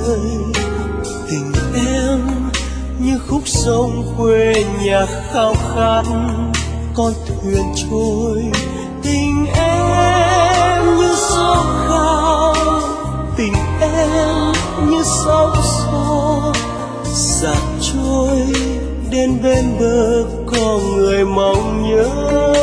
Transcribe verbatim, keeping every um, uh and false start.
vơi. Tình em như khúc sông quê nhà khao khát con thuyền trôi. Tình em như gió khao, tình em như sóng xô dạt trôi đến bên bờ có người mong nhớ.